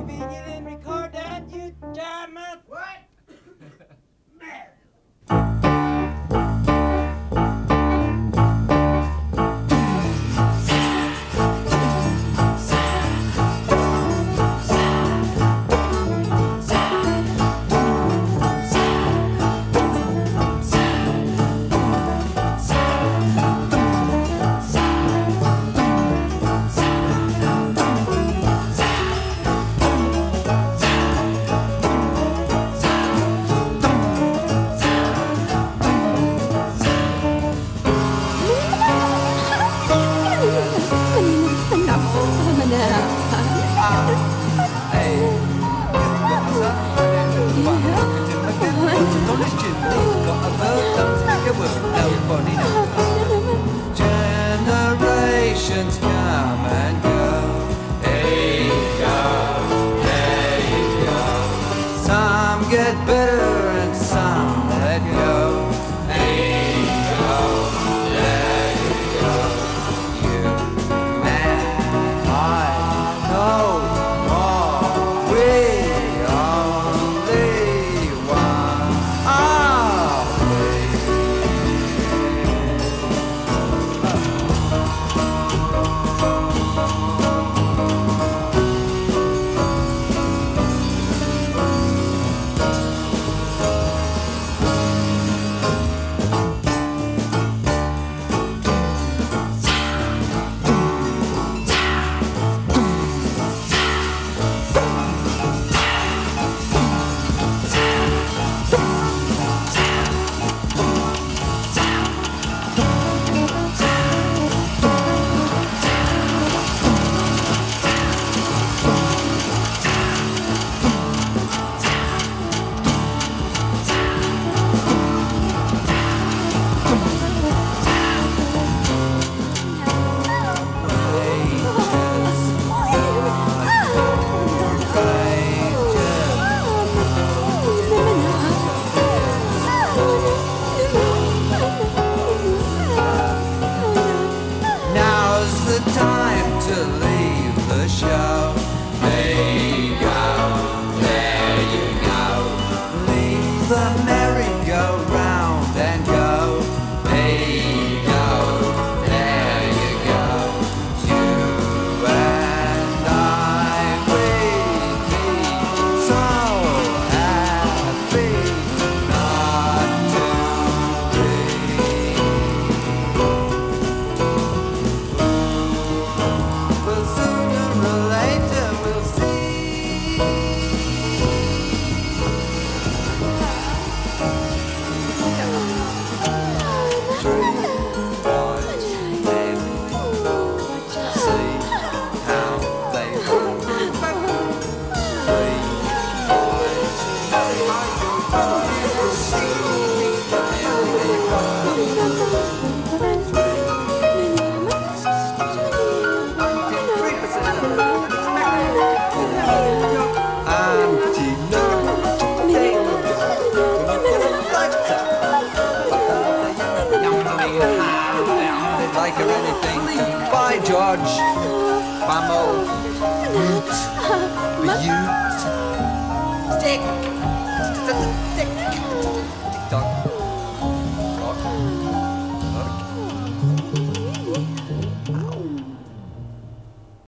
begin and record that, you damn it! What? Generations come and go. Hey, go, hey, go. Some get better and some let go. Hey, go, there you go. You and I know more. We only one are we. Now's the time to leave the show. There you go, there you go. Leave the merry-go-round and go. There you go, there you go. You and I, we'd be so happy not to be. Well, sooner or later we'll see. Three boys live, see how they run. Three boys live, see how they run. Like or anything. Bye, George. Bamo. Beaut. Stick. Stick.